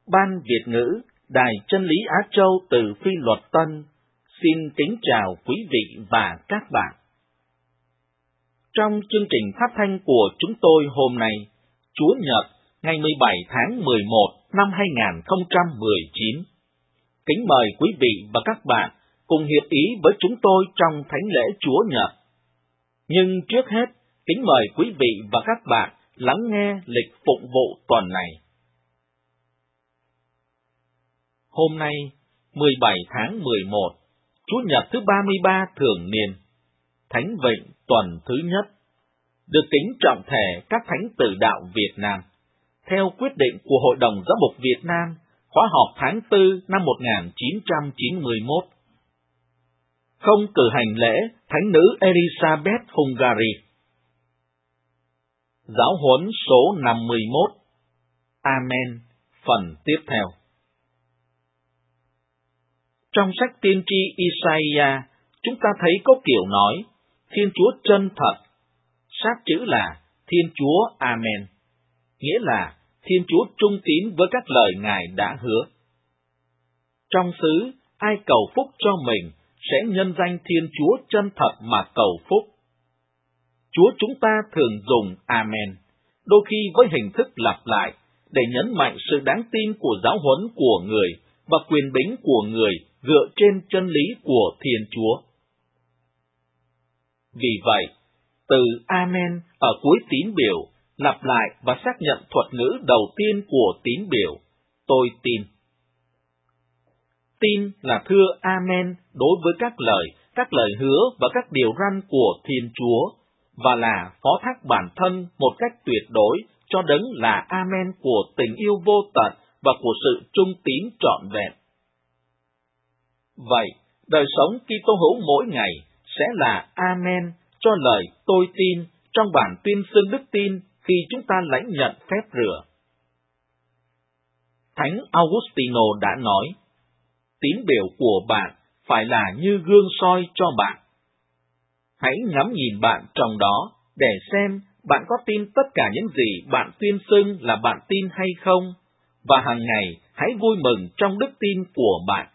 Ban Việt ngữ, Đài Chân lý Á Châu từ Phi Luật Tân, xin kính chào quý vị và các bạn. Trong chương trình phát thanh của chúng tôi hôm nay, Chúa Nhật, ngày 17 tháng 11 năm 2019, kính mời quý vị và các bạn cùng hiệp ý với chúng tôi trong Thánh lễ Chúa Nhật. Nhưng trước hết, kính mời quý vị và các bạn lắng nghe lịch phụng vụ tuần này. Hôm nay, 17 tháng 11, Chủ nhật thứ 33 thường niên, Thánh Vịnh tuần thứ nhất, được kính trọng thể các thánh tử đạo Việt Nam, theo quyết định của Hội đồng Giám mục Việt Nam, khóa họp tháng 4 năm 1991. Không cử hành lễ Thánh nữ Elizabeth Hungary. Giáo huấn số 51. Amen. Phần tiếp theo. Trong sách tiên tri Isaiah, chúng ta thấy có kiểu nói, Thiên Chúa chân thật, sát chữ là Thiên Chúa Amen, nghĩa là Thiên Chúa trung tín với các lời Ngài đã hứa. Trong xứ, ai cầu phúc cho mình sẽ nhân danh Thiên Chúa chân thật mà cầu phúc. Chúa chúng ta thường dùng Amen, đôi khi với hình thức lặp lại, để nhấn mạnh sự đáng tin của giáo huấn của người và quyền bính của người dựa trên chân lý của Thiên Chúa. Vì vậy, từ Amen ở cuối tín biểu lặp lại và xác nhận thuật ngữ đầu tiên của tín biểu, tôi tin. Tin là thưa Amen đối với các lời hứa và các điều răn của Thiên Chúa, và là phó thác bản thân một cách tuyệt đối cho đấng là Amen của tình yêu vô tận và của sự trung tín trọn vẹn. Vậy, đời sống Kitô hữu mỗi ngày sẽ là Amen cho lời tôi tin trong bản tuyên xưng đức tin khi chúng ta lãnh nhận phép rửa. Thánh Augustino đã nói, tín biểu của bạn phải là như gương soi cho bạn. Hãy ngắm nhìn bạn trong đó để xem bạn có tin tất cả những gì bạn tuyên xưng là bạn tin hay không, và hàng ngày hãy vui mừng trong đức tin của bạn.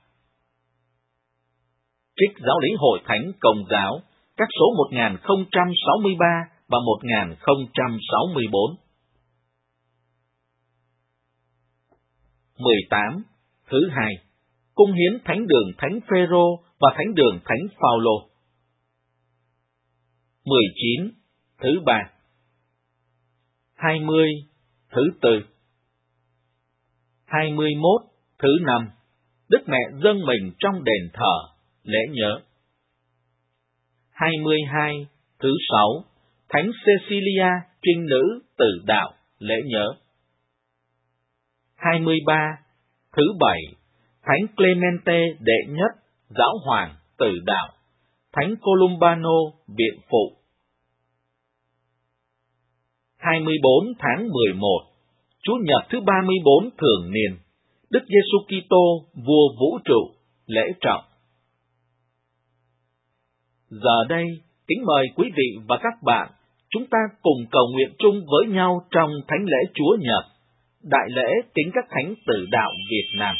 Trích Giáo lý Hội Thánh Công giáo, các số 1063 và 1064. 18. Thứ hai, cung hiến thánh đường Thánh Phêrô và thánh đường Thánh Phaolô. 19. Thứ ba. 20. Thứ tư. 21. Thứ năm, Đức Mẹ dâng mình trong đền thờ, lễ nhớ. 22. Thứ sáu, Thánh Cecilia trinh nữ tử đạo, lễ nhớ. 23. Thứ bảy, Thánh Clemente đệ nhất, giáo hoàng, tử đạo, Thánh Columbano, viện phụ. 24 tháng 11, Chủ nhật thứ 34 thường niên, Đức Giêsu Kitô, vua vũ trụ, lễ trọng. Giờ đây, kính mời quý vị và các bạn, chúng ta cùng cầu nguyện chung với nhau trong Thánh lễ Chúa Nhật, đại lễ kính các thánh tử đạo Việt Nam.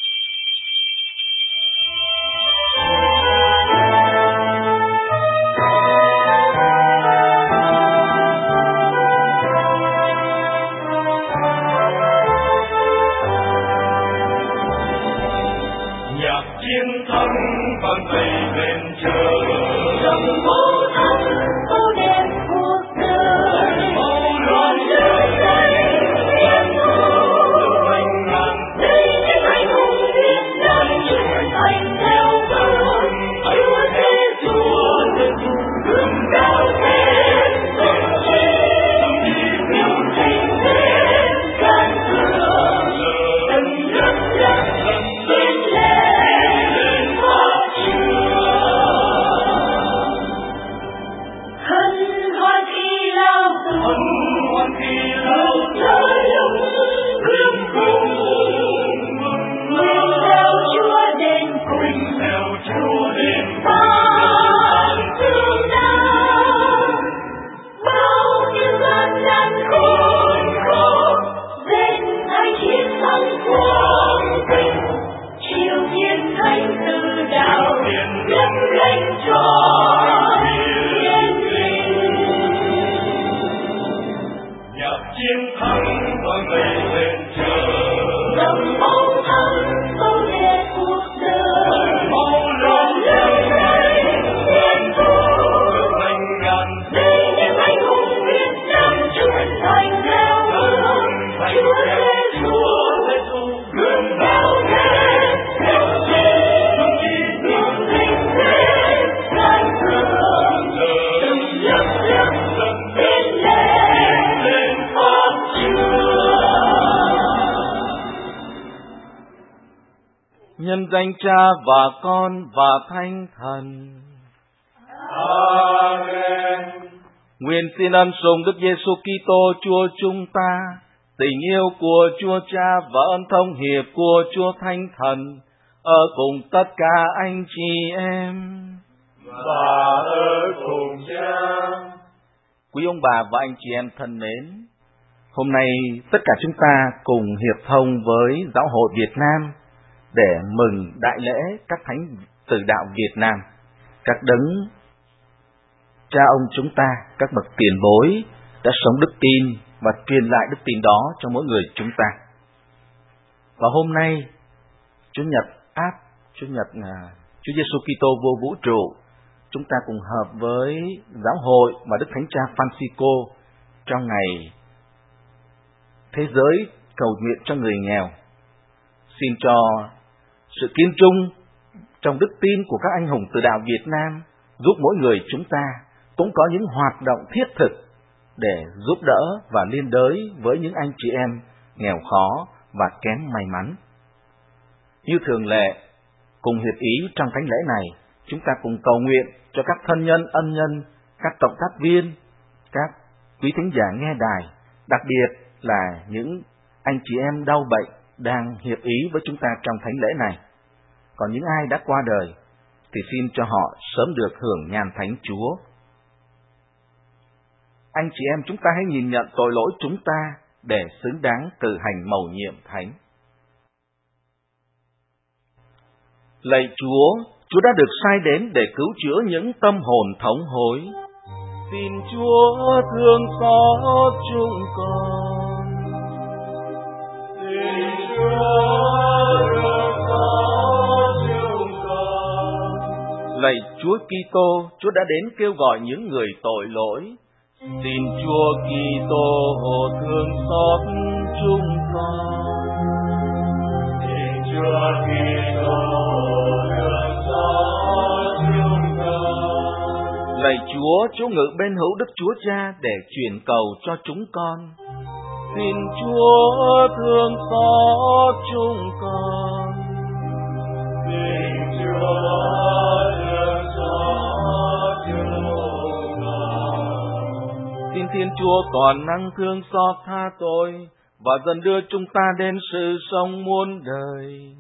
Nhạc chiến thắng vang dậy lên trời, dòng máu thánh tô đêm cuộc đời, màu loan nhớ say thiên thu, bình ngàn đây những anh vẫn vây lên chờ. Dòng máu thắm tâu đẹp cuộc đời, máu lớn lên thiên chúa thành ngàn. Để những anh hùng Việt Nam trưởng thành theo hướng Chúa Giêsu gương bao thế theo chi tương linh thế can thương từng lớp tiến lên pháp Chúa. Nhân danh Cha và Con và Thánh Thần. Amen. Nguyện xin ân sủng Đức Giêsu Kitô Chúa chúng ta, tình yêu của Chúa Cha và ơn thông hiệp của Chúa Thánh Thần ở cùng tất cả anh chị em. Và ở cùng Cha. Quý ông bà và anh chị em thân mến, hôm nay tất cả chúng ta cùng hiệp thông với Giáo hội Việt Nam để mừng đại lễ các thánh tử đạo Việt Nam, các đấng cha ông chúng ta, các bậc tiền bối đã sống đức tin và truyền lại đức tin đó cho mỗi người chúng ta. Và hôm nay, Chúa Giêsu Kitô vô vũ trụ, chúng ta cùng hợp với giáo hội và Đức Thánh Cha Francisco trong ngày thế giới cầu nguyện cho người nghèo. Xin cho sự kiên trung trong đức tin của các anh hùng tử đạo Việt Nam giúp mỗi người chúng ta cũng có những hoạt động thiết thực để giúp đỡ và liên đới với những anh chị em nghèo khó và kém may mắn. Như thường lệ, cùng hiệp ý trong thánh lễ này, chúng ta cùng cầu nguyện cho các thân nhân, ân nhân, các cộng tác viên, các quý thính giả nghe đài, đặc biệt là những anh chị em đau bệnh đang hiệp ý với chúng ta trong thánh lễ này. Còn những ai đã qua đời thì xin cho họ sớm được hưởng nhàn thánh Chúa. Anh chị em chúng ta hãy nhìn nhận tội lỗi chúng ta để xứng đáng cử hành mầu nhiệm thánh. Lạy Chúa, Chúa đã được sai đến để cứu chữa những tâm hồn thống hối. Xin Chúa thương xót chúng con. Xin Chúa thương xót chúng con. Lạy Chúa Kitô, Chúa đã đến kêu gọi những người tội lỗi. Xin Chúa Kitô thương xót chúng con. Xin Chúa Kitô thương xót chúng con. Lạy Chúa, Chúa ngự bên hữu Đức Chúa Cha để truyền cầu cho chúng con. Xin Chúa thương xót chúng con. Xin Chúa thương xót chúng con. Xin Thiên Chúa toàn năng thương xót tha tội và dần đưa chúng ta đến sự sống muôn đời.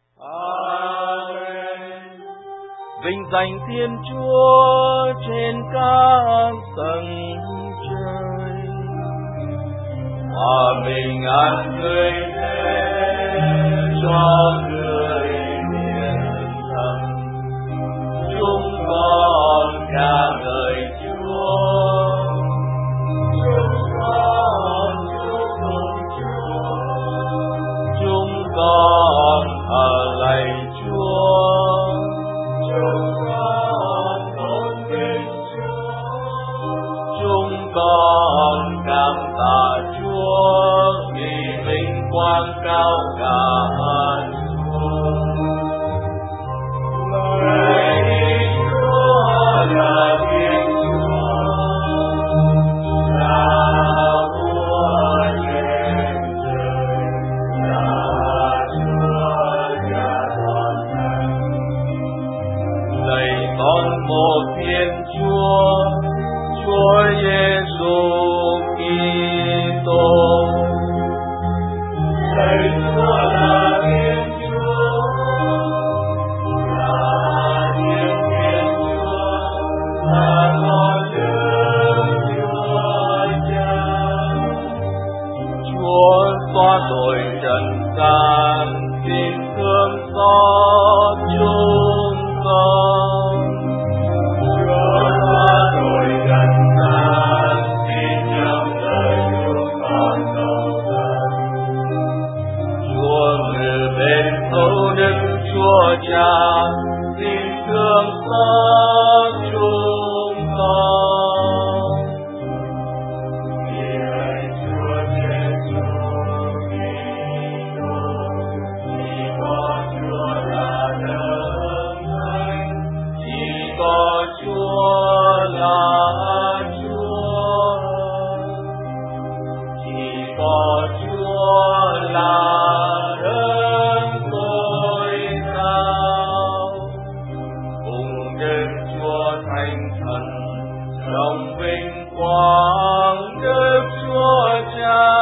Amen. Vinh danh Thiên Chúa trên các tầng trời. Hòa bình an tươi thế cho người hiền thần. Chúng con ca ngợi Chúa. Chúng con chúc mừng Chúa. Chúng con thờ lạy Chúa. Chúng con tôn vinh Chúa. Chúng con cảm tạ Chúa vì vinh quang cao cả Chúa. Lạy Chúa là Thiên Chúa, là vua trên trời, là Chúa Cha toàn thánh. Lạy con một Thiên Chúa, Chúa Giêsu Kitô. Lạy Chúa là Thiên Chúa, là Thiên Chúa, là con Đức Chúa Cha. Chúa xóa tội trần gian, xin thương xót chúng con. Chúa xóa tội trần gian, xin nhắm lời chúng con cầu. Cha xin thương xót chúng con. Lạy Chúa Giêsu Kitô, chỉ có Chúa là đấng thánh, chỉ có Chúa là Chúa, chỉ có Chúa là đấng tối cao. Cùng đến Chúa Thánh Thần trong vinh quang Đức Chúa Cha.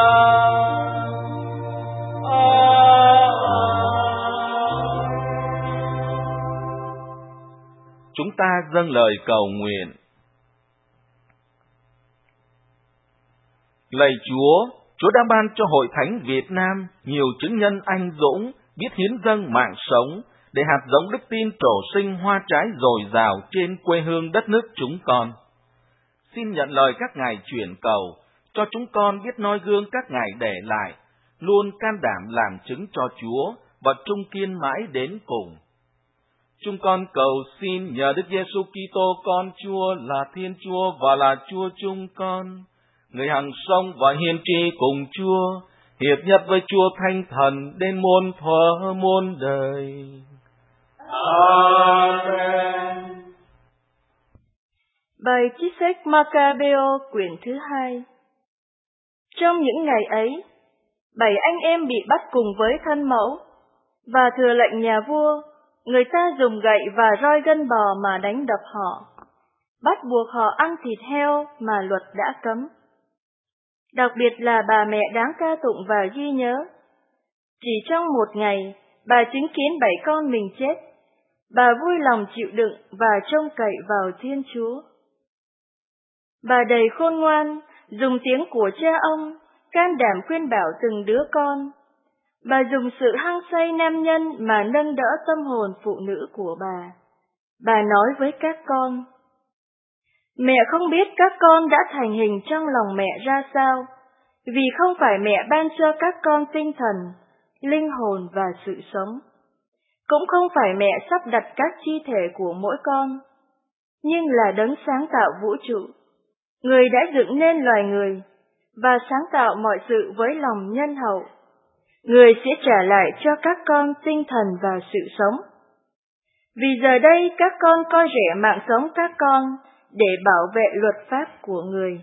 Chúng ta dâng lời cầu nguyện. Lạy Chúa, Chúa đã ban cho Hội Thánh Việt Nam nhiều chứng nhân anh dũng, biết hiến dâng mạng sống, để hạt giống đức tin trổ sinh hoa trái dồi dào trên quê hương đất nước chúng con. Xin nhận lời các ngài chuyển cầu, cho chúng con biết noi gương các ngài để lại, luôn can đảm làm chứng cho Chúa và trung kiên mãi đến cùng. Chúng con cầu xin nhờ Đức Giêsu Kitô con Chúa là Thiên Chúa và là Chúa chúng con, người hằng sống và hiền tri cùng Chúa, hiệp nhất với Chúa Thánh Thần đến muôn thuở muôn đời. Amen. Bài trích sách Maccabeô quyển thứ 2. Trong những ngày ấy, 7 anh em bị bắt cùng với thân mẫu, và thừa lệnh nhà vua, người ta dùng gậy và roi gân bò mà đánh đập họ, bắt buộc họ ăn thịt heo mà luật đã cấm. Đặc biệt là bà mẹ đáng ca tụng và ghi nhớ. Chỉ trong một ngày, bà chứng kiến 7 con mình chết. Bà vui lòng chịu đựng và trông cậy vào Thiên Chúa. Bà đầy khôn ngoan, dùng tiếng của cha ông, can đảm khuyên bảo từng đứa con. Bà dùng sự hăng say nam nhân mà nâng đỡ tâm hồn phụ nữ của bà. Bà nói với các con: Mẹ không biết các con đã thành hình trong lòng mẹ ra sao, vì không phải mẹ ban cho các con tinh thần, linh hồn và sự sống. Cũng không phải mẹ sắp đặt các chi thể của mỗi con, nhưng là đấng sáng tạo vũ trụ, người đã dựng nên loài người, và sáng tạo mọi sự với lòng nhân hậu. Người sẽ trả lại cho các con tinh thần và sự sống. Vì giờ đây các con coi rẻ mạng sống các con để bảo vệ luật pháp của người.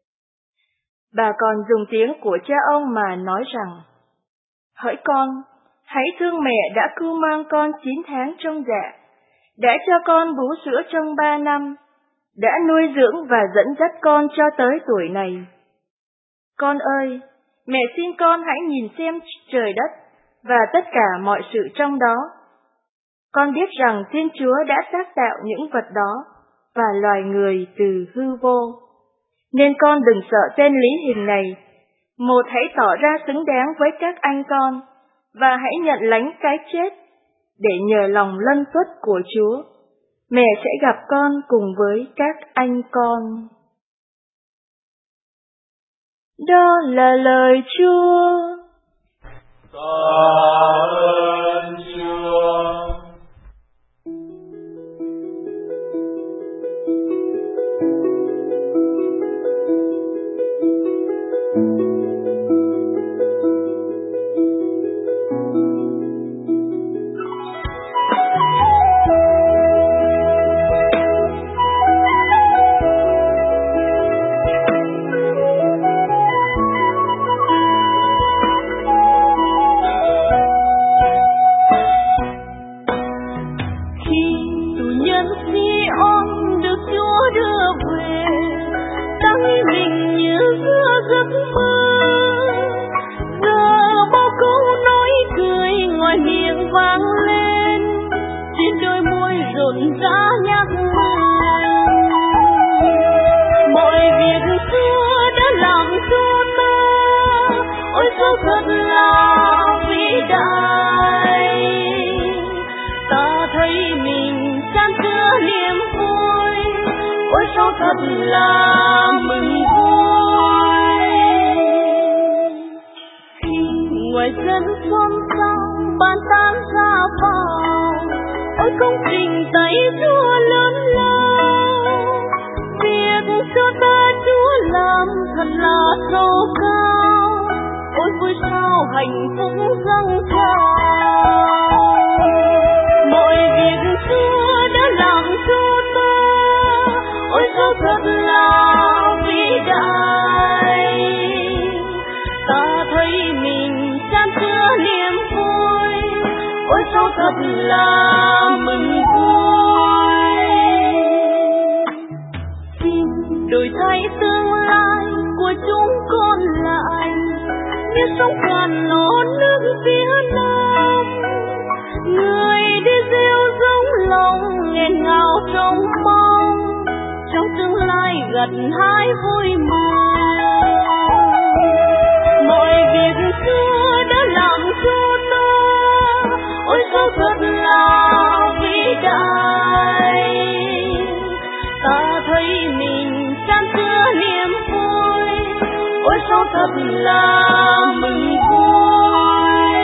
Bà còn dùng tiếng của cha ông mà nói rằng: Hỡi con, hãy thương mẹ đã cưu mang con 9 tháng trong dạ, đã cho con bú sữa trong 3 năm, đã nuôi dưỡng và dẫn dắt con cho tới tuổi này. Con ơi, mẹ xin con hãy nhìn xem trời đất và tất cả mọi sự trong đó. Con biết rằng Thiên Chúa đã tác tạo những vật đó và loài người từ hư vô. Nên con đừng sợ tên lý hình này. Một, hãy tỏ ra xứng đáng với các anh con, và hãy nhận lãnh cái chết, để nhờ lòng lân tuất của Chúa, mẹ sẽ gặp con cùng với các anh con. Đó là lời Chúa. Tạ ơn Chúa. Thật là mừng vui khi ngoài dân xôn xao bàn tán ra vào, ôi công trình tay Chúa lớn lao, việc cho ta Chúa làm thật là sâu cao, ôi vui sao hạnh phúc dâng trào. Mọi việc Chúa đã làm cho ta, ôi sao thật là vĩ đại. Ta thấy mình chan chứa niềm vui, ôi sao thật là mừng vui. Xin đổi thay tương lai của chúng con lại, như sóng cạn ló nước phía nam. Người đi gieo giống lòng nghẹn ngào trong mong, trong tương lai gặt hái vui mừng. Mọi việc Chúa đã làm cho ta, ôi sao thật là vĩ đại. Ta thấy mình chan chứa niềm vui, ôi sao thật là mừng vui.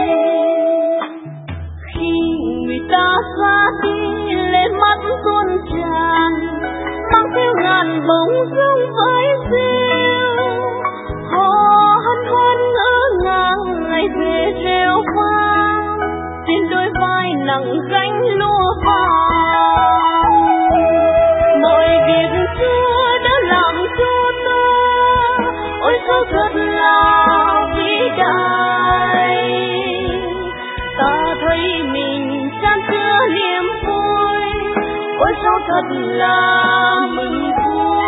Khi người ta xa đi lên mắt tuôn tràn, mang theo ngàn bông dung với rêu, họ hân hoan ngỡ ngàng ngày về reo vang, trên đôi vai nặng gánh lúa vàng. Mọi việc Chúa đã làm cho ta, ôi sao thật là vĩ đại. Ta thấy mình chan chứa niềm vui, ôi sao thật là mừng vui.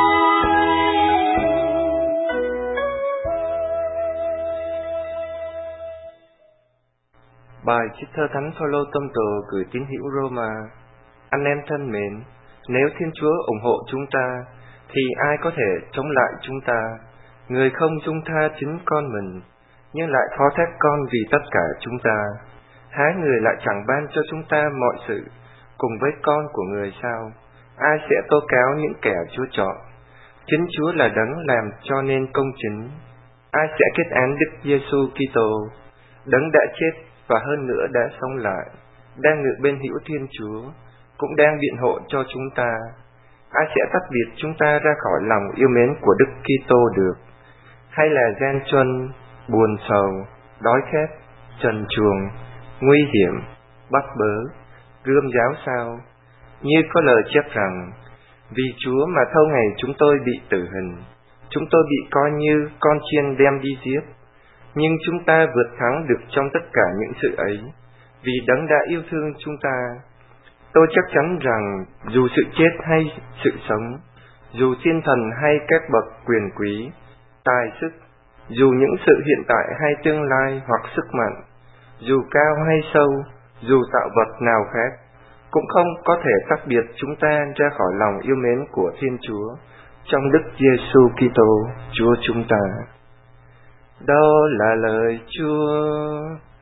Bài trích thơ Thánh Phaolô tông đồ gửi tín hữu Roma. Anh em thân mến, nếu Thiên Chúa ủng hộ chúng ta, thì ai có thể chống lại chúng ta? Người không dung tha chính con mình, nhưng lại phó thác con vì tất cả chúng ta. Há người lại chẳng ban cho chúng ta mọi sự cùng với con của người sao? Ai sẽ tố cáo những kẻ Chúa chọn? Chính Chúa là đấng làm cho nên công chính. Ai sẽ kết án Đức Giêsu Kitô, đấng đã chết và hơn nữa đã sống lại, đang ngự bên hữu Thiên Chúa, cũng đang biện hộ cho chúng ta? Ai sẽ tách biệt chúng ta ra khỏi lòng yêu mến của Đức Kitô được? Hay là gian truân, buồn sầu, đói khát, trần truồng, nguy hiểm, bắt bớ, gươm giáo sao? Như có lời chép rằng, vì Chúa mà thâu ngày chúng tôi bị tử hình, chúng tôi bị coi như con chiên đem đi giết. Nhưng chúng ta vượt thắng được trong tất cả những sự ấy, vì đấng đã yêu thương chúng ta. Tôi chắc chắn rằng dù sự chết hay sự sống, dù thiên thần hay các bậc quyền quý, tài sức, dù những sự hiện tại hay tương lai hoặc sức mạnh, dù cao hay sâu, dù tạo vật nào khác, cũng không có thể tách biệt chúng ta ra khỏi lòng yêu mến của Thiên Chúa trong Đức Giêsu Kitô, Chúa chúng ta. Đó là lời Chúa.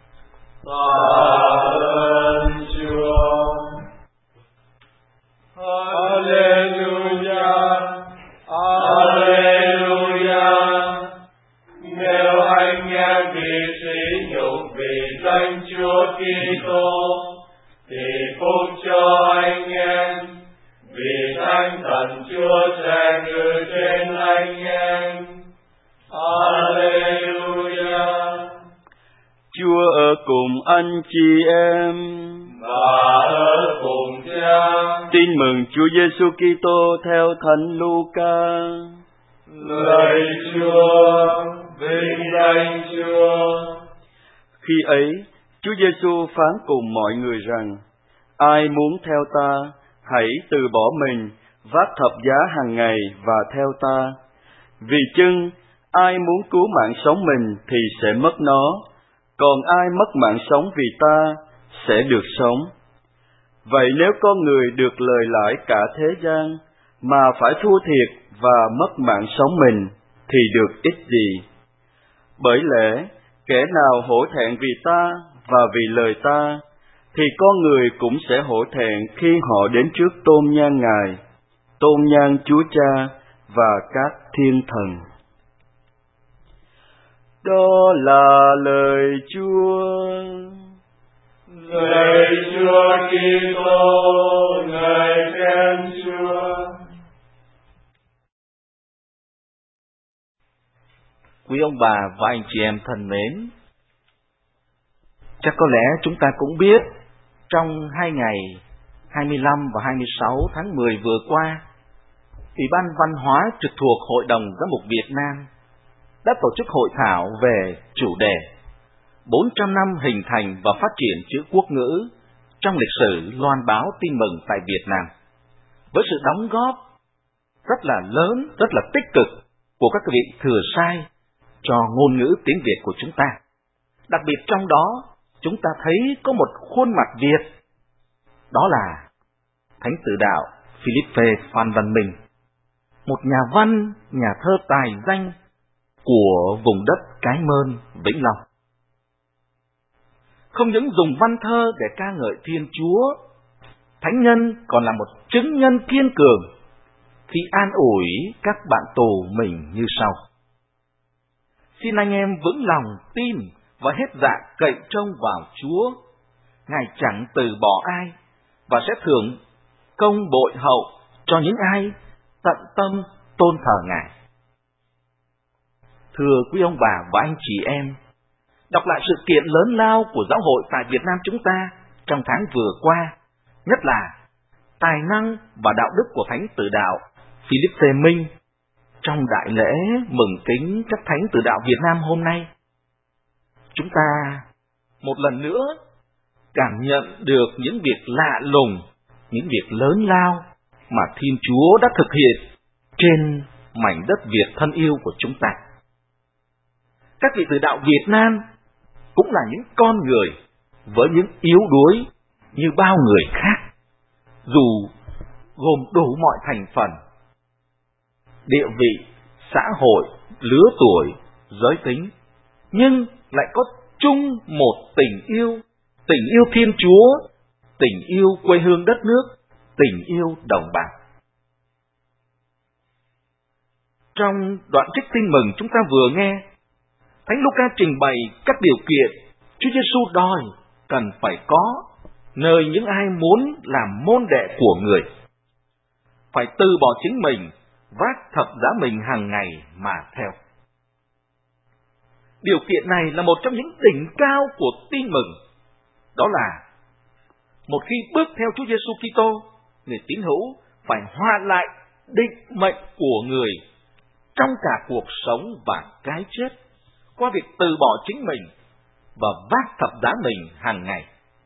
Tạ ơn Chúa. Hallelujah, Hallelujah. Nếu anh em bị sỉ nhục vì danh Chúa Kitô, thì phúc cho anh em, vì Thánh Thần Chúa sẽ ngự trên anh em. Hallelujah. Chúa ở cùng anh chị em và ở cùng Cha. Tin mừng Chúa Giêsu Kitô theo Thánh Luca. Lạy Chúa, vinh danh Chúa. Khi ấy, Chúa Giêsu phán cùng mọi người rằng: ai muốn theo ta, hãy từ bỏ mình, vác thập giá hàng ngày và theo ta. Vì chưng ai muốn cứu mạng sống mình thì sẽ mất nó, còn ai mất mạng sống vì ta sẽ được sống. Vậy nếu con người được lời lãi cả thế gian, mà phải thua thiệt và mất mạng sống mình, thì được ích gì? Bởi lẽ, kẻ nào hổ thẹn vì ta và vì lời ta, thì con người cũng sẽ hổ thẹn khi họ đến trước tôn nhan Ngài, tôn nhan Chúa Cha và các thiên thần. Đó là lời Chúa. Lạy Chúa Kitô, ông bà và anh chị em thân mến, chắc có lẽ chúng ta cũng biết, trong 2 ngày 25 và 26 tháng 10 vừa qua, Ủy ban Văn hóa trực thuộc Hội đồng Giám mục Việt Nam đã tổ chức hội thảo về chủ đề 400 năm hình thành và phát triển chữ quốc ngữ trong lịch sử loan báo tin mừng tại Việt Nam, với sự đóng góp rất là lớn, rất là tích cực của các vị thừa sai cho ngôn ngữ tiếng Việt của chúng ta. Đặc biệt trong đó, chúng ta thấy có một khuôn mặt Việt, đó là Thánh Tử Đạo Philippe Phan Văn Minh, một nhà văn, nhà thơ tài danh của vùng đất Cái Mơn, Vĩnh Long. Không những dùng văn thơ để ca ngợi Thiên Chúa, thánh nhân còn là một chứng nhân kiên cường khi an ủi các bạn tù mình như sau: xin anh em vững lòng tin và hết dạ cậy trông vào Chúa. Ngài chẳng từ bỏ ai và sẽ thưởng công bội hậu cho những ai tận tâm tôn thờ Ngài. Thưa quý ông bà và anh chị em, đọc lại sự kiện lớn lao của giáo hội tại Việt Nam chúng ta trong tháng vừa qua, nhất là tài năng và đạo đức của Thánh Tử Đạo Philippe Minh trong đại lễ mừng kính các Thánh Tử Đạo Việt Nam hôm nay, chúng ta một lần nữa cảm nhận được những việc lạ lùng, những việc lớn lao mà Thiên Chúa đã thực hiện trên mảnh đất Việt thân yêu của chúng ta. Các vị Tử Đạo Việt Nam cũng là những con người với những yếu đuối như bao người khác, dù gồm đủ mọi thành phần, địa vị, xã hội, lứa tuổi, giới tính, nhưng lại có chung một tình yêu Thiên Chúa, tình yêu quê hương đất nước, tình yêu đồng bào. Trong đoạn trích tin mừng chúng ta vừa nghe, Thánh Luca trình bày các điều kiện Chúa Giêsu đòi cần phải có nơi những ai muốn làm môn đệ của người. Phải từ bỏ chính mình, vác thập giá mình hàng ngày mà theo. Điều kiện này là một trong những đỉnh cao của tin mừng. Đó là một khi bước theo Chúa Giêsu Kitô, người tín hữu phải hòa lại định mệnh của người trong cả cuộc sống và cái chết qua việc từ bỏ chính mình và vác thập giá mình hàng ngày.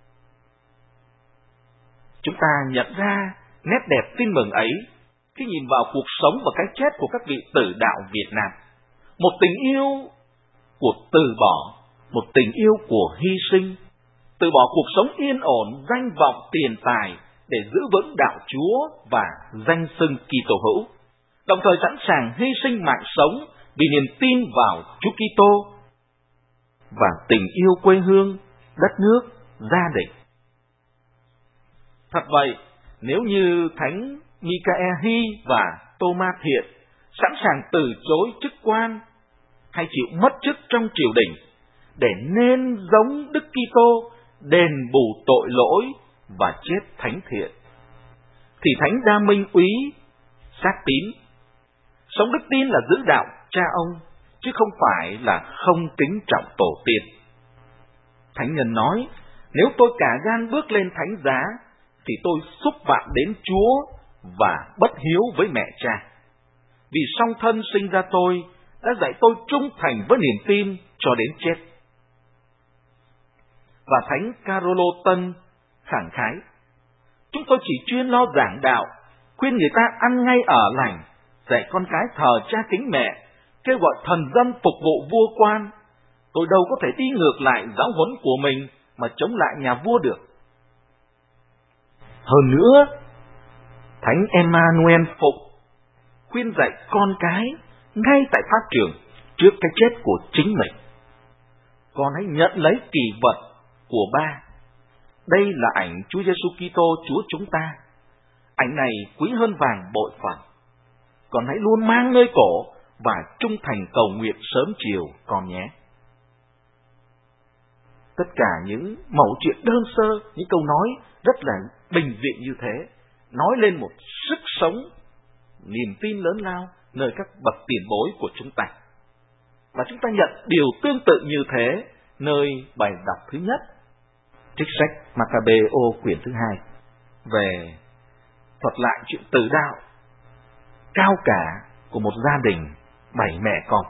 Chúng ta nhận ra nét đẹp tin mừng ấy khi nhìn vào cuộc sống và cái chết của các vị Tử Đạo Việt Nam. Một tình yêu của từ bỏ, một tình yêu của hy sinh, từ bỏ cuộc sống yên ổn, danh vọng, tiền tài để giữ vững đạo Chúa và danh xưng Kitô hữu, đồng thời sẵn sàng hy sinh mạng sống vì niềm tin vào Chúa Kitô và tình yêu quê hương, đất nước, gia đình. Thật vậy, nếu như Thánh Michael và Thomas Thiện sẵn sàng từ chối chức quan hay chịu mất chức trong triều đình để nên giống Đức Kitô đền bù tội lỗi và chết thánh thiện, thì Thánh Đa Minh Úy xác tín sống đức tin là giữ đạo cha ông, chứ không phải là không kính trọng tổ tiên. Thánh nhân nói, nếu tôi cả gan bước lên thánh giá, thì tôi xúc phạm đến Chúa và bất hiếu với mẹ cha. Vì song thân sinh ra tôi đã dạy tôi trung thành với niềm tin cho đến chết. Và Thánh Carolo Tân khẳng khái, chúng tôi chỉ chuyên lo giảng đạo, khuyên người ta ăn ngay ở lành, dạy con cái thờ cha kính mẹ, kêu gọi thần dân phục vụ vua quan. Tôi đâu có thể đi ngược lại giáo huấn của mình mà chống lại nhà vua được. Hơn nữa, Thánh Emmanuel Phục khuyên dạy con cái ngay tại pháp trường trước cái chết của chính mình. Con hãy nhận lấy kỷ vật của ba. Đây là ảnh Chúa Giêsu Kitô Chúa chúng ta. Ảnh này quý hơn vàng bội phần. Con hãy luôn mang nơi cổ và trung thành cầu nguyện sớm chiều con nhé. Tất cả những mẩu chuyện đơn sơ, những câu nói rất là bình dị như thế, nói lên một sức sống, niềm tin lớn lao nơi các bậc tiền bối của chúng ta. Và chúng ta nhận điều tương tự như thế nơi bài đọc thứ nhất, trích sách Maccabeô quyển thứ 2, về thuật lại chuyện tử đạo cao cả của một gia đình 7 mẹ con.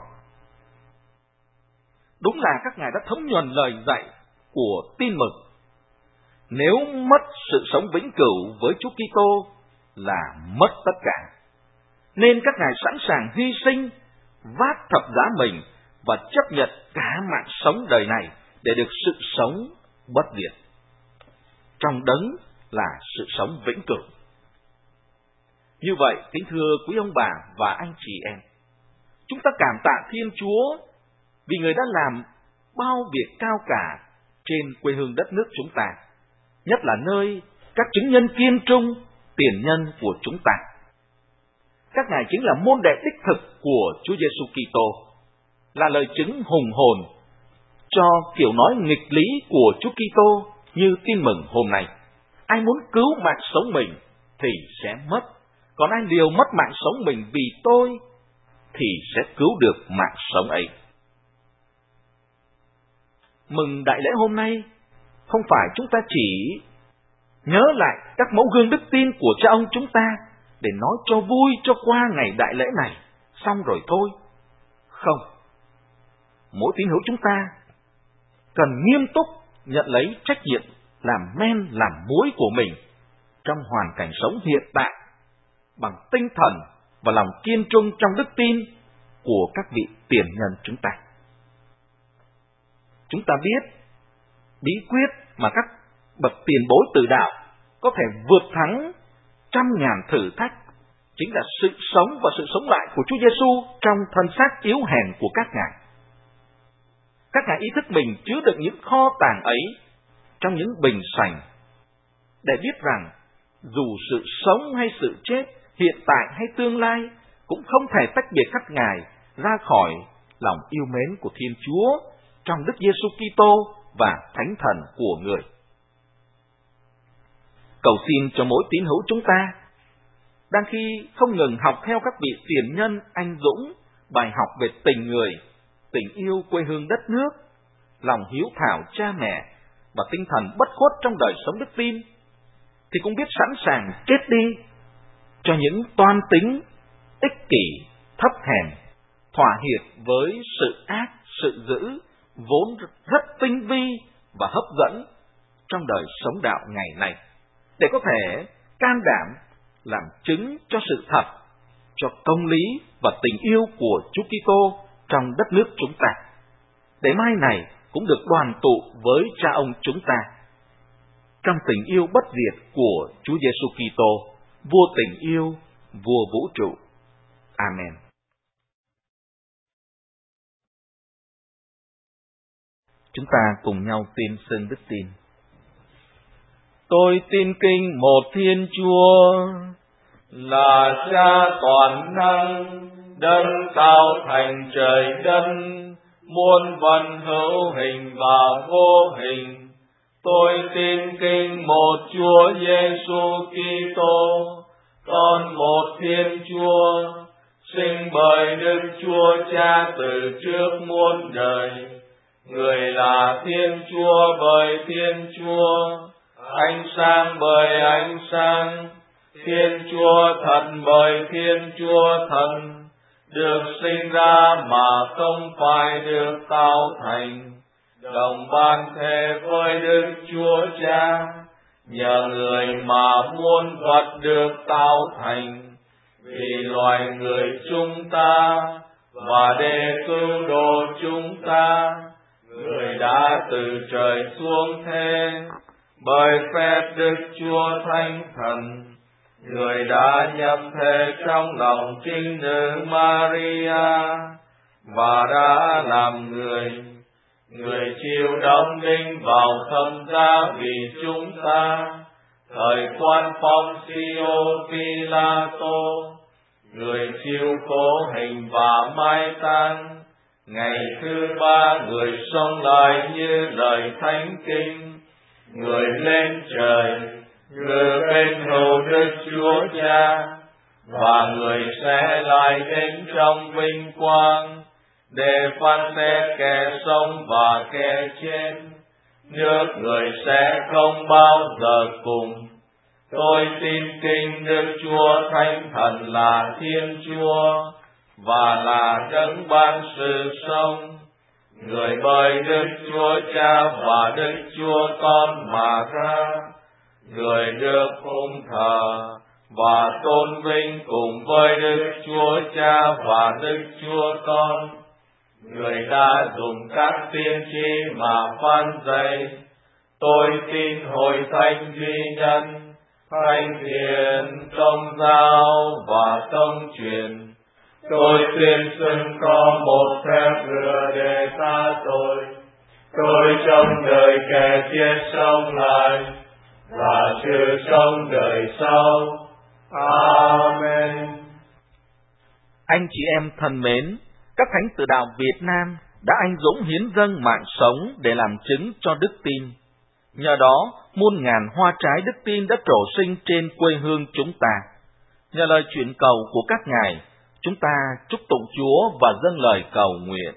Đúng là các ngài đã thấm nhuần lời dạy của tin mừng. Nếu mất sự sống vĩnh cửu với Chúa Kitô là mất tất cả, nên các ngài sẵn sàng hy sinh, vác thập giá mình và chấp nhận cả mạng sống đời này để được sự sống bất diệt. Trong Đấng là sự sống vĩnh cửu. Như vậy, kính thưa quý ông bà và anh chị em, chúng ta cảm tạ Thiên Chúa vì Người đã làm bao việc cao cả trên quê hương đất nước chúng ta, nhất là nơi các chứng nhân kiên trung, tiền nhân của chúng ta. Các ngài chính là môn đệ đích thực của Chúa Giêsu Kitô, là lời chứng hùng hồn cho kiểu nói nghịch lý của Chúa Kitô như tin mừng hôm nay. Ai muốn cứu mạng sống mình thì sẽ mất, còn ai liều mất mạng sống mình vì tôi thì sẽ cứu được mạng sống ấy. Mừng đại lễ hôm nay không phải chúng ta chỉ nhớ lại các mẫu gương đức tin của cha ông chúng ta để nói cho vui cho qua ngày đại lễ này xong rồi thôi. Không, mỗi tín hữu chúng ta cần nghiêm túc nhận lấy trách nhiệm làm men làm muối của mình trong hoàn cảnh sống hiện tại bằng tinh thần và lòng kiên trung trong đức tin của các vị tiền nhân chúng ta. Chúng ta biết bí quyết mà các bậc tiền bối từ đạo có thể vượt thắng 100.000 thử thách chính là sự sống và sự sống lại của Chúa Giêsu trong thân xác yếu hèn của các ngài. Các ngài ý thức mình chứa đựng những kho tàng ấy trong những bình sành để biết rằng dù sự sống hay sự chết, hiện tại hay tương lai cũng không thể tách biệt các ngài ra khỏi lòng yêu mến của Thiên Chúa trong Đức Giêsu Kitô và Thánh Thần của Người. Cầu xin cho mỗi tín hữu chúng ta đang khi không ngừng học theo các vị tiền nhân anh dũng bài học về tình người, tình yêu quê hương đất nước, lòng hiếu thảo cha mẹ và tinh thần bất khuất trong đời sống đức tin, thì cũng biết sẵn sàng chết đi cho những toan tính, ích kỷ, thấp hèn, thỏa hiệp với sự ác, sự dữ, vốn rất tinh vi và hấp dẫn trong đời sống đạo ngày nay, để có thể can đảm làm chứng cho sự thật, cho công lý và tình yêu của Chúa Kitô trong đất nước chúng ta, để mai này cũng được đoàn tụ với cha ông chúng ta trong tình yêu bất diệt của Chúa Giêsu Kitô, vua tình yêu, vua vũ trụ. Amen. Chúng ta cùng nhau tuyên xưng đức tin. Tôi tin kính một Thiên Chúa, là Cha toàn năng, đấng tạo thành trời đất, muôn vật hữu hình và vô hình. Tôi tin kính một Chúa Giêsu Kitô, con một Thiên Chúa, sinh bởi Đức Chúa Cha từ trước muôn đời. Người là Thiên Chúa bởi Thiên Chúa, ánh sáng bởi ánh sáng, Thiên Chúa thật bởi Thiên Chúa thật, được sinh ra mà không phải được tạo thành, đồng ban thể với Đức Chúa Cha, nhờ người mà muôn vật được tạo thành, vì loài người chúng ta và để cứu độ chúng ta, người đã từ trời xuống thế, bởi phép Đức Chúa Thánh Thần, người đã nhập thể trong lòng trinh nữ Maria và đã làm người. Người chịu đóng đinh vào thập giá vì chúng ta, thời quan Poncio Pilato, người chịu khổ hình và mai táng. Ngày thứ ba người sống lại như lời thánh kinh, người lên trời, ngự bên hữu Đức Chúa Cha, và người sẽ lại đến trong vinh quang để phán xét kẻ sống và kẻ chết. Nước người sẽ không bao giờ cùng. Tôi tin kính Đức Chúa Thánh Thần là Thiên Chúa và là đấng ban sự sống, người bởi Đức Chúa Cha và Đức Chúa Con mà ra, người được phụng thờ và tôn vinh cùng với Đức Chúa Cha và Đức Chúa Con, người đã dùng các tiên tri mà phán dạy. Tôi tin Hội Thánh duy nhân, Thánh thiện, Công giáo và Công truyền. Tôi tuyên xưng có một phép lửa để tha tội. Tôi trong đời kẻ chết sống lại và sự sống đời sau. Amen. Anh chị em thân mến, các thánh tử đạo Việt Nam đã anh dũng hiến dâng mạng sống để làm chứng cho đức tin. Nhờ đó, muôn ngàn hoa trái đức tin đã trổ sinh trên quê hương chúng ta. Nhờ lời chuyển cầu của các ngài, chúng ta chúc tụng Chúa và dâng lời cầu nguyện.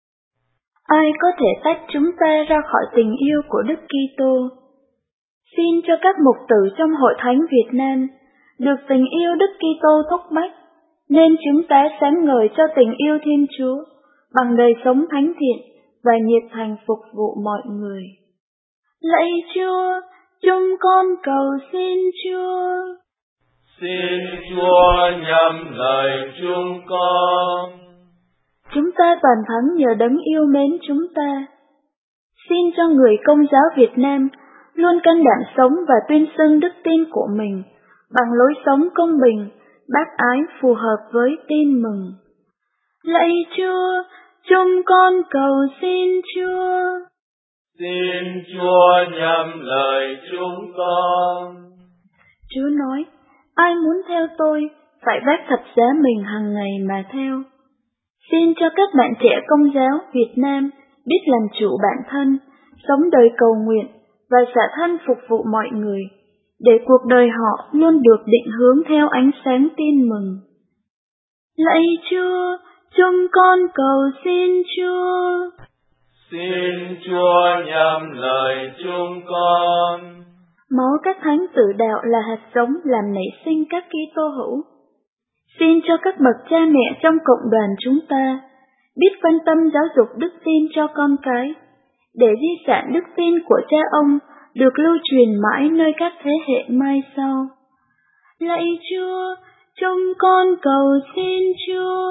Ai có thể tách chúng ta ra khỏi tình yêu của Đức Kitô? Xin cho các mục tử trong Hội Thánh Việt Nam được tình yêu Đức Kitô thúc bách, nên chúng ta sáng ngời cho tình yêu Thiên Chúa bằng đời sống thánh thiện và nhiệt thành phục vụ mọi người. Lạy Chúa, chúng con cầu xin Chúa. Xin Chúa nhậm lời chúng con. Chúng ta toàn thắng nhờ đấng yêu mến chúng ta. Xin cho người Công giáo Việt Nam luôn can đảm sống và tuyên xưng đức tin của mình bằng lối sống công bình, bác ái phù hợp với tin mừng. Lạy Chúa, chúng con cầu xin Chúa. Xin Chúa nhậm lời chúng con. Chúa nói, ai muốn theo tôi phải vác thập giá mình hàng ngày mà theo. Xin cho các bạn trẻ Công giáo Việt Nam biết làm chủ bản thân, sống đời cầu nguyện và xả thân phục vụ mọi người, để cuộc đời họ luôn được định hướng theo ánh sáng tin mừng. Lạy Chúa, chúng con cầu xin Chúa. Xin Chúa nhậm lời chúng con. Máu các thánh tử đạo là hạt giống làm nảy sinh các Kitô hữu. Xin cho các bậc cha mẹ trong cộng đoàn chúng ta biết quan tâm giáo dục đức tin cho con cái, để di sản đức tin của cha ông được lưu truyền mãi nơi các thế hệ mai sau. Lạy Chúa, chúng con cầu xin Chúa.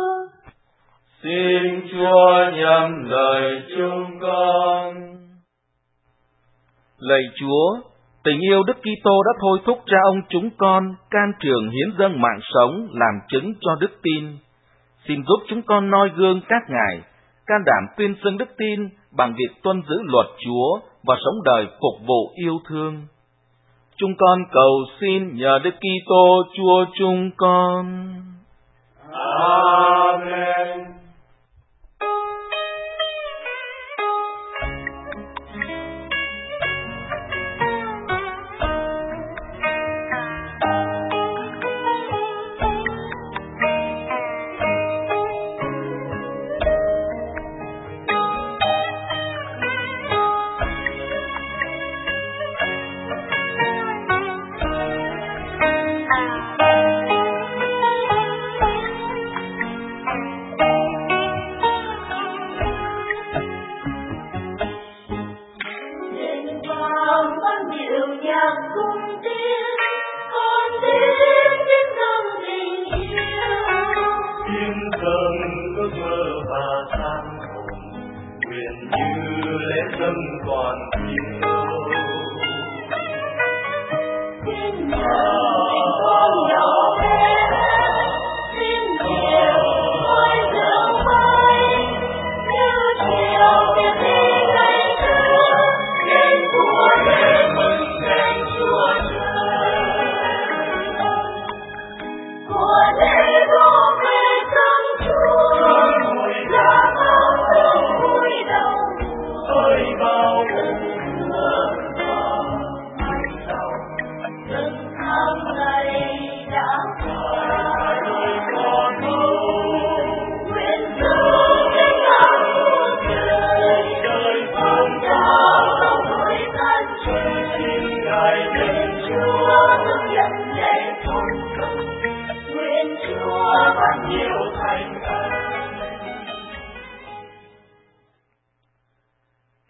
Xin Chúa nhậm lời chúng con. Lạy Chúa, tình yêu Đức Kitô đã thôi thúc cha ông chúng con can trường hiến dâng mạng sống làm chứng cho đức tin. Xin giúp chúng con noi gương các ngài, can đảm tuyên xưng đức tin bằng việc tuân giữ luật Chúa và sống đời phục vụ yêu thương. Chúng con cầu xin nhờ Đức Kitô Chúa chúng con. Amen.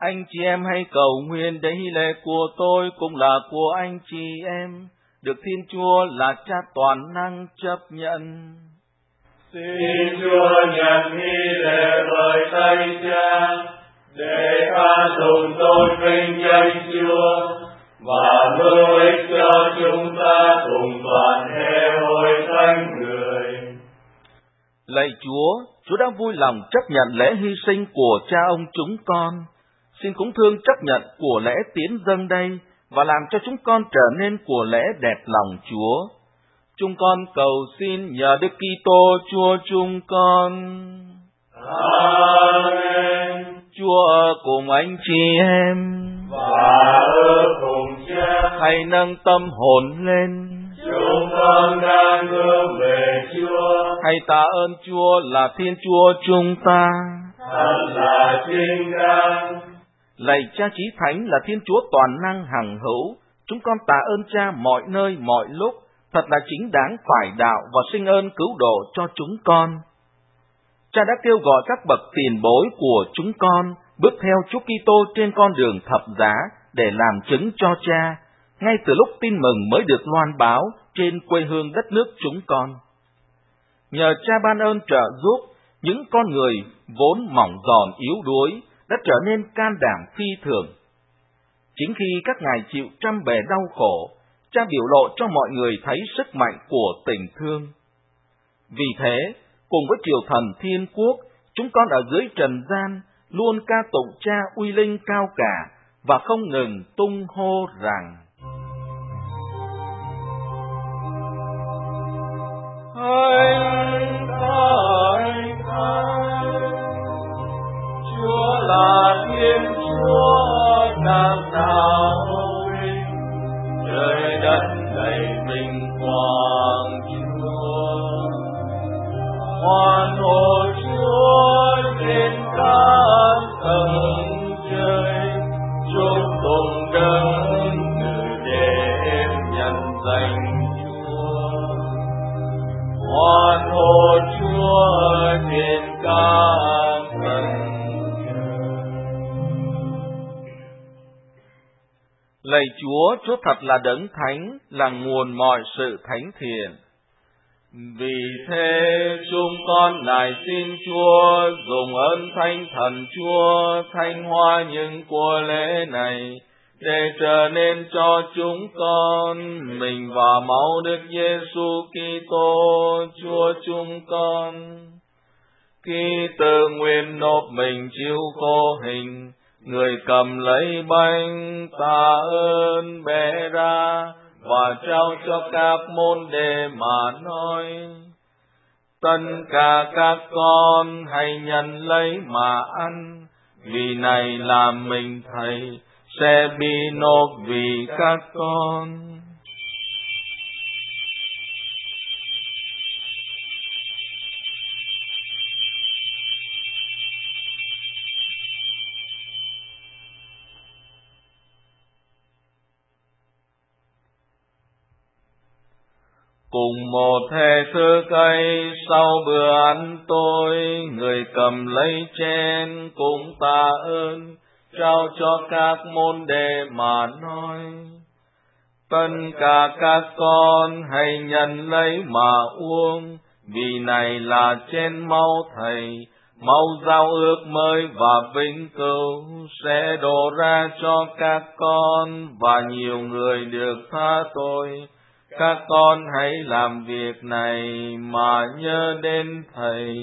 Anh chị em hãy cầu nguyện để hy lễ của tôi cũng là của anh chị em, được Thiên Chúa là Cha toàn năng chấp nhận. Xin Chúa nhận hy lễ bởi tay Cha, để ta dùng tôn vinh danh Chúa và hữu ích cho chúng ta cùng toàn thể hội thánh người. Lạy Chúa, Chúa đã vui lòng chấp nhận lễ hy sinh của cha ông chúng con. Xin cũng thương chấp nhận của lễ tiến dâng đây và làm cho chúng con trở nên của lễ đẹp lòng Chúa. Chúng con cầu xin nhờ Đức Kitô Chúa chúng con. Amen. Chúa ở cùng anh chị em Và ở cùng Cha. hãy nâng tâm hồn lên. Chúng con đang hướng về Chúa. Hãy tạ ơn Chúa là Thiên Chúa chúng ta. Thật là chính đáng. Lạy Cha Chí Thánh là Thiên Chúa toàn năng hằng hữu, chúng con tạ ơn Cha mọi nơi mọi lúc, thật là chính đáng phải đạo và sinh ơn cứu độ cho chúng con. Cha đã kêu gọi các bậc tiền bối của chúng con bước theo Chúa Kitô trên con đường thập giá để làm chứng cho Cha, ngay từ lúc tin mừng mới được loan báo trên quê hương đất nước chúng con. Nhờ Cha ban ơn trợ giúp, những con người vốn mỏng giòn yếu đuối đã trở nên can đảm phi thường. Chính khi các ngài chịu trăm bề đau khổ, Cha biểu lộ cho mọi người thấy sức mạnh của tình thương. Vì thế, cùng với triều thần thiên quốc, chúng con ở dưới trần gian luôn ca tụng Cha uy linh cao cả và không ngừng tung hô rằng: Thánh Chúa là Thiên Chúa đang đạo vinh, trời đất đầy vinh quang Chúa. Hoan hô Chúa trên các tầng trời, chúc tụng đấng từ đêm nhân danh Chúa. Hoan hô Chúa trên các tầng. Lạy Chúa, Chúa thật là đấng thánh, là nguồn mọi sự thánh thiện. Vì thế chúng con nài xin Chúa dùng ơn Thánh Thần Chúa thanh hóa những của lễ này, để trở nên cho chúng con mình và máu Đức Giêsu Kitô Chúa chúng con. Khi tự nguyện nộp mình chịu khổ hình, người cầm lấy bánh tạ ơn bẻ ra và trao cho các môn đệ mà nói: Tất cả các con hãy nhận lấy mà ăn, vì này là mình Thầy sẽ bị nộp vì các con. Cùng một thể thức ấy, sau bữa ăn tối, người cầm lấy chén cũng tạ ơn, trao cho các môn đệ mà nói: Tất cả các con hãy nhận lấy mà uống, vì này là chén máu Thầy, máu giao ước mới và vĩnh cửu, sẽ đổ ra cho các con và nhiều người được tha tội. Các con hãy làm việc này mà nhớ đến Thầy.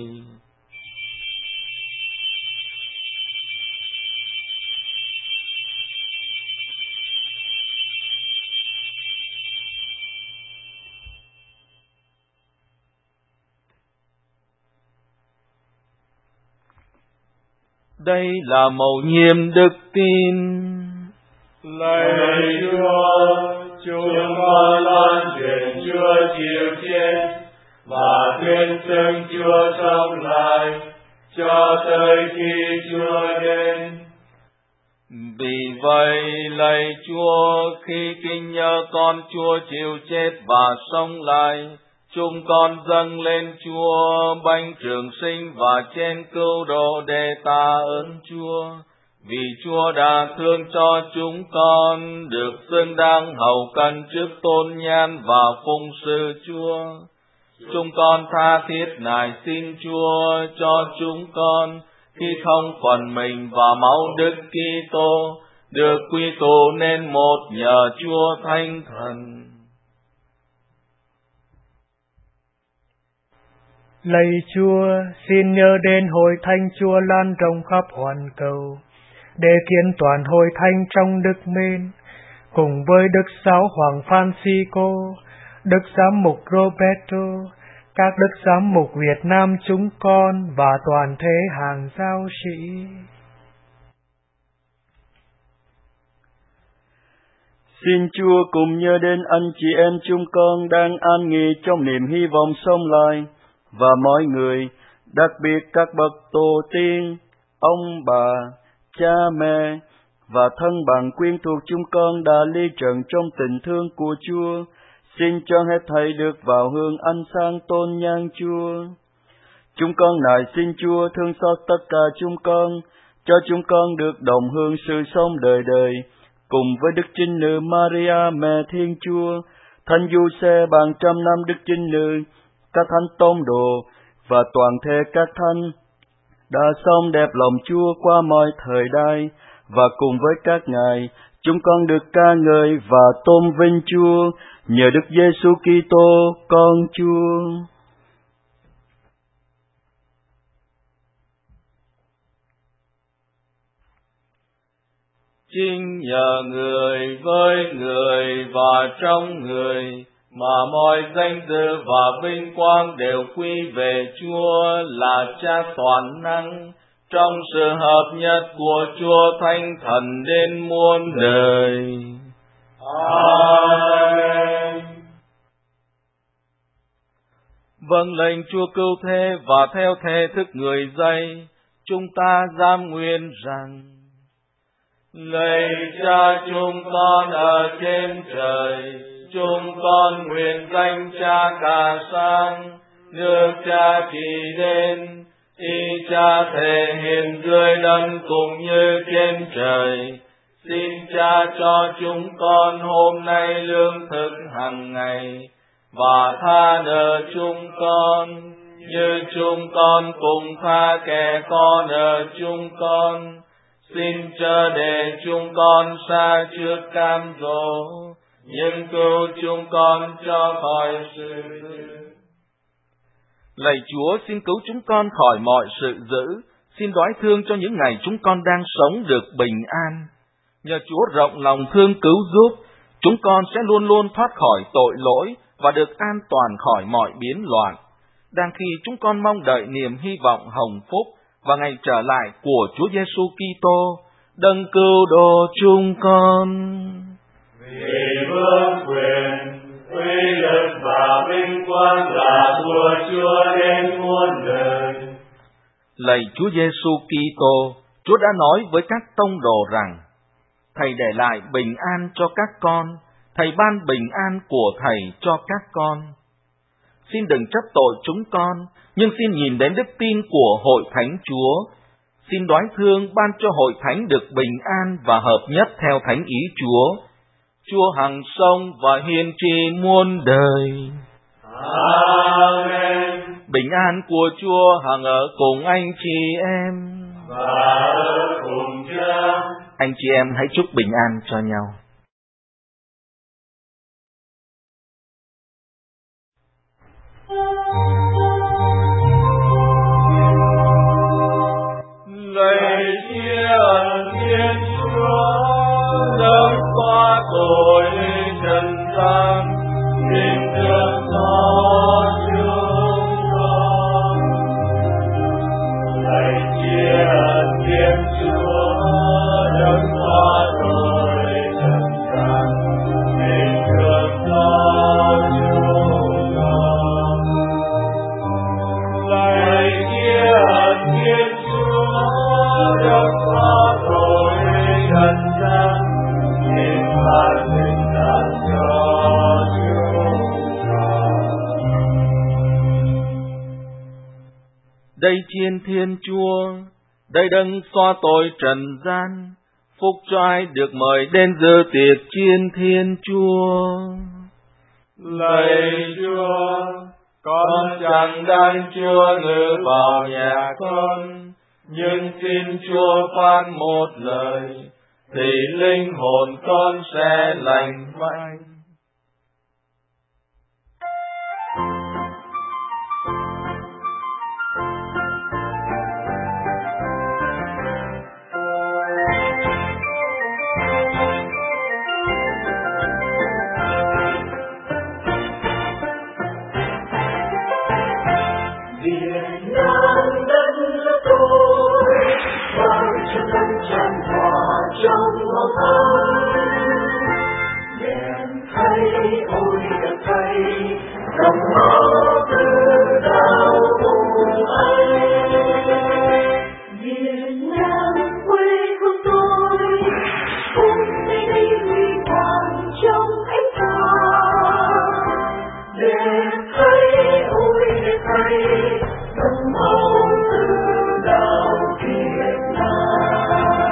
Đây là mầu nhiệm đức tin. Lạy Chúa, chúng con loan truyền Chúa chịu chết và tuyên xưng Chúa sống lại cho tới khi Chúa đến. Vì vậy, lạy Chúa, khi kinh nhớ con Chúa chịu chết và sống lại, chúng con dâng lên Chúa bánh trường sinh và chén cứu độ để tạ ơn Chúa. vì Chúa đã thương cho chúng con, được xứng đáng hầu cận trước tôn nhan và phụng sự Chúa. Chúng con tha thiết nài xin Chúa cho chúng con, khi không phần mình và máu Đức Kitô, được quy tụ nên một nhờ Chúa Thánh Thần. Lạy Chúa, xin nhớ đến hội thánh Chúa lan rộng khắp hoàn cầu, để kiến toàn hội thánh trong đức mến, cùng với Đức Giáo Hoàng Francisco, Đức Giám mục Roberto, các Đức Giám mục Việt Nam chúng con và toàn thể hàng giáo sĩ. Xin Chúa cùng nhớ đến anh chị em chúng con đang an nghỉ trong niềm hy vọng sống lại, và mọi người, đặc biệt các bậc tổ tiên, ông bà, cha mẹ và thân bằng quyến thuộc chúng con đã ly trần trong tình thương của Chúa. Xin cho hết thảy được vào hương ánh sáng tôn nhan Chúa. Chúng con nài xin Chúa thương xót tất cả chúng con, cho chúng con được đồng hương sự sống đời đời, cùng với Đức Trinh Nữ Maria Mẹ Thiên Chúa, Thánh Giuse bằng trăm năm Đức Trinh Nữ, các thánh tông đồ và toàn thể các thánh đã sống đẹp lòng Chúa qua mọi thời đại, và cùng với các ngài chúng con được ca ngợi và tôn vinh Chúa nhờ Đức Giêsu Kitô con Chúa. Chính nhờ người với người và trong người mà mọi danh dự và vinh quang đều quy về Chúa là Cha toàn năng, trong sự hợp nhất của Chúa Thánh Thần đến muôn đời. Amen. Vâng lệnh Chúa cứu thế và theo thể thức người dạy, chúng ta dám nguyện rằng: Lạy Cha chúng con ở trên trời, chúng con nguyện danh Cha cả sáng, nước Cha trị đến, ý Cha thể hiện dưới đất cũng như trên trời. Xin Cha cho chúng con hôm nay lương thực hàng ngày, và tha nợ chúng con, như chúng con cũng tha kẻ có nợ chúng con. Xin chớ để chúng con sa trước cam dỗ, nhưng cứu chúng con cho khỏi sự dữ. Lạy Chúa, xin cứu chúng con khỏi mọi sự dữ. Xin đoái thương cho những ngày chúng con đang sống được bình an. Nhờ Chúa rộng lòng thương cứu giúp, chúng con sẽ luôn luôn thoát khỏi tội lỗi và được an toàn khỏi mọi biến loạn. Đang khi chúng con mong đợi niềm hy vọng hồng phúc và ngày trở lại của Chúa Giêsu Kitô, đấng cứu độ chúng con. Vì vương quyền, uy lực và vinh quang là của Chúa đến muôn đời. Lạy Chúa Giêsu Kitô, Chúa đã nói với các tông đồ rằng: Thầy để lại bình an cho các con, Thầy ban bình an của Thầy cho các con. Xin đừng trách tội chúng con, nhưng xin nhìn đến đức tin của hội thánh Chúa. Xin đoái thương ban cho hội thánh được bình an và hợp nhất theo thánh ý Chúa. Chúa hằng sống và hiền trị muôn đời. Amen. Bình an của Chúa hằng ở cùng anh chị em. Và ở cùng Cha. Anh chị em hãy chúc bình an cho nhau. Lạy Thiên Chúa, đấng xóa tội trần gian, xin thương xót chúng con. Lạy Thiên Chúa, đấng xóa tội trần gian, xin thương xót chúng con. Lạy Thiên Chúa, đấng xóa tội trần gian, xin ban bình an cho chúng con. Đây chiên Thiên Chúa, Đây đấng xóa tội trần gian, phúc cho ai được mời đến dự tiệc chiên Thiên Chúa. Lạy Chúa, con chẳng đáng Chúa ngự vào nhà con, nhưng xin Chúa phán một lời, thì linh hồn con sẽ lành mạnh. Việt Nam đất nước tôi, bao trăm năm tràn hòa trong máu thắm. Đêm thấy ôi đẹp thấy, dòng máu từ đau vùng ấy. Việt Nam quê hương tôi, cùng nơi đây huy hoàng trong ánh sáng. Đẹp thấy ôi đẹp thấy, dòng máu từ đau Việt Nam.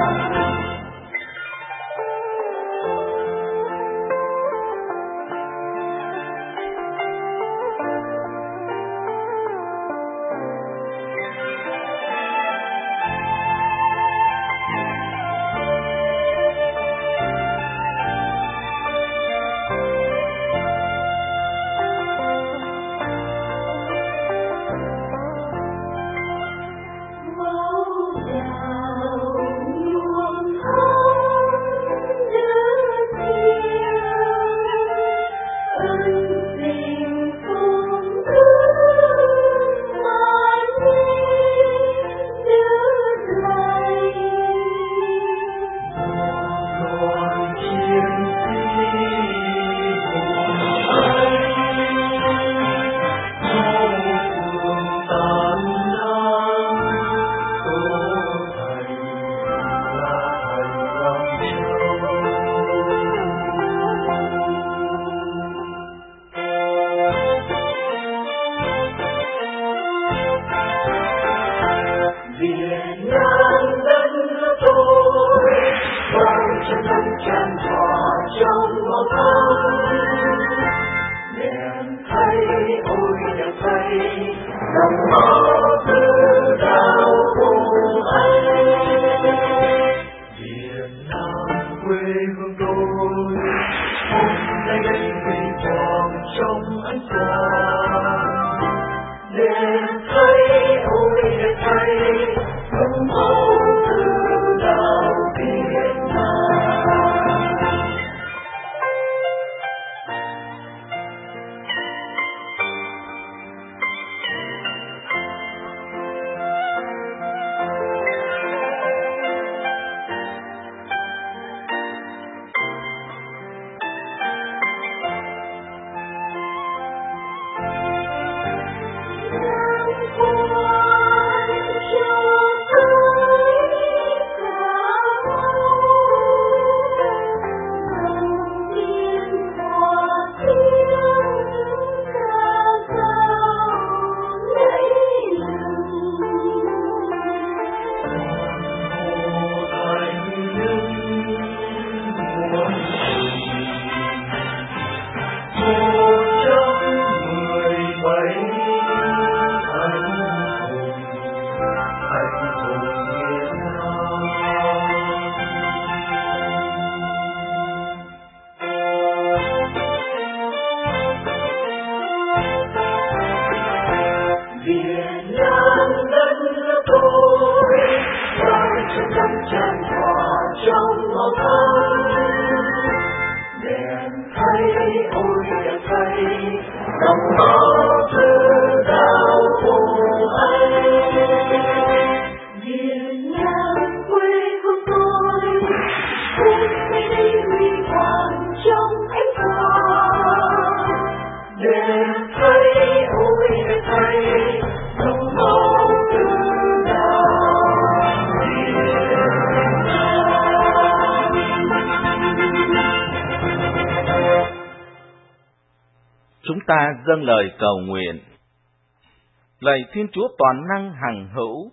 Chúng ta dâng lời cầu nguyện. Lạy Thiên Chúa toàn năng hằng hữu,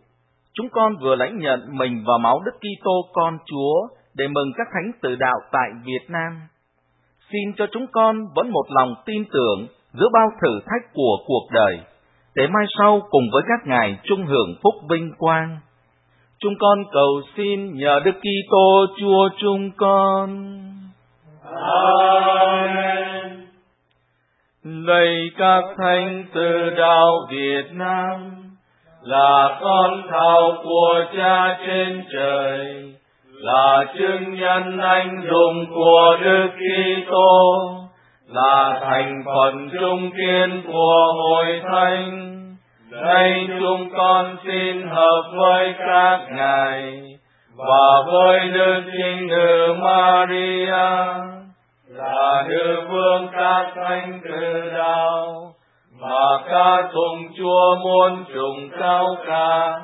chúng con vừa lãnh nhận mình và máu Đức Kitô con Chúa để mừng các thánh tử đạo tại Việt Nam. Xin cho chúng con vẫn một lòng tin tưởng giữa bao thử thách của cuộc đời, để mai sau cùng với các ngài chung hưởng phúc vinh quang. Chúng con cầu xin nhờ Đức Kitô Chúa chúng con. Amen. Lạy các thánh tử đạo Việt Nam, là con thảo của Cha trên trời, là chứng nhân anh dũng của Đức Kitô, là thành phần trung kiên của hội thánh. Nay chúng con xin hợp với các ngài và với Đức Trinh Nữ Maria, là nữ vương các thánh tử đạo, và ca tụng Chúa muôn trùng cao ca.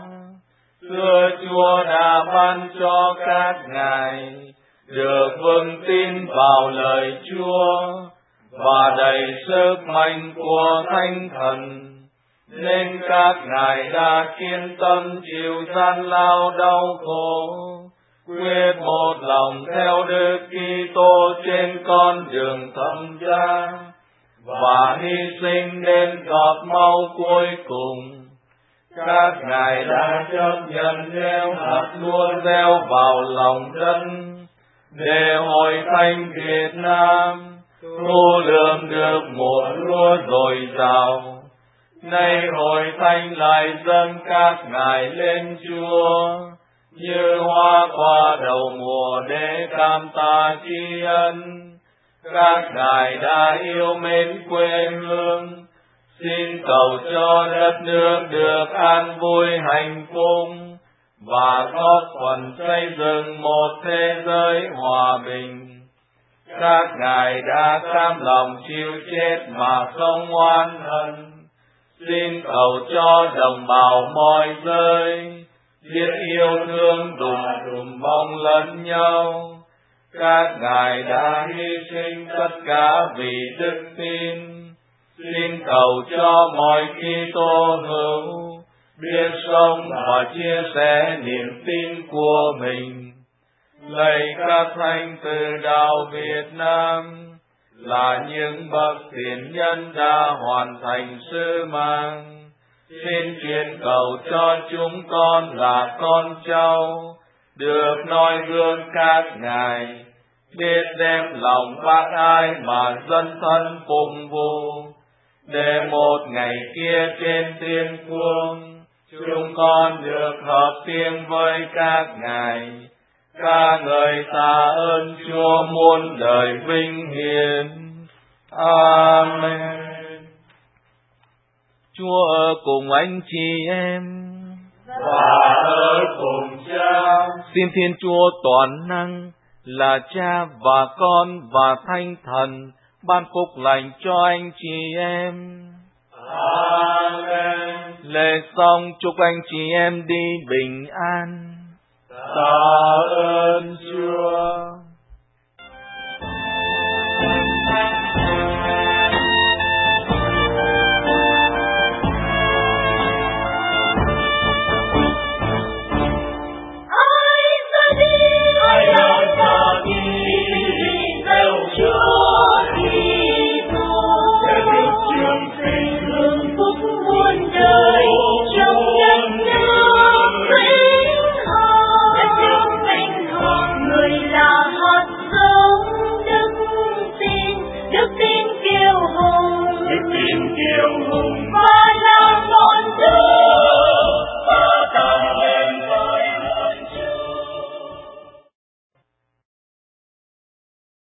Xưa Chúa đã ban cho các ngài được vững tin vào lời Chúa và đầy sức mạnh của Thánh Thần, nên các ngài đã kiên tâm chịu gian lao đau khổ, quyết một lòng theo Đức Kitô trên con đường thập giá, và hy sinh đến giọt máu cuối cùng. Các ngài đã chấp nhận gieo hạt luôn gieo vào lòng đất, để hội thánh Việt Nam thu lượm được một lúa dồi dào. Nay hội thánh lại dâng các ngài lên Chúa, như hoa quả đầu mùa để cảm tạ tri ân. Các ngài đã yêu mến quê hương, xin cầu cho đất nước được an vui hạnh phúc, và góp phần xây dựng một thế giới hòa bình. Các ngài đã cam lòng chịu chết mà không oán hận, xin cầu cho đồng bào mọi giới biết yêu thương đùm bọc lẫn nhau. Các ngài đã hy sinh tất cả vì đức tin, xin cầu cho mọi Kitô hữu biết sống và chia sẻ niềm tin của mình. Lạy các thánh tử đạo Việt Nam, là những bậc tiền nhân đã hoàn thành sứ mạng, xin truyền cầu cho chúng con là con cháu được noi gương các ngài, biết đem lòng bác ái mà dân thân phụng vụ, để một ngày kia trên thiên phương chúng con được hợp tiếng với các ngài, ca ngợi tạ ơn Chúa muôn đời vinh hiển. Amen. Chúa ở cùng anh chị em, và ở cùng Cha. Xin Thiên Chúa toàn năng là Cha và Con và Thánh Thần ban phúc lành cho anh chị em. Amen. Lễ xong chúc anh chị em đi bình an. Tạ ơn Chúa.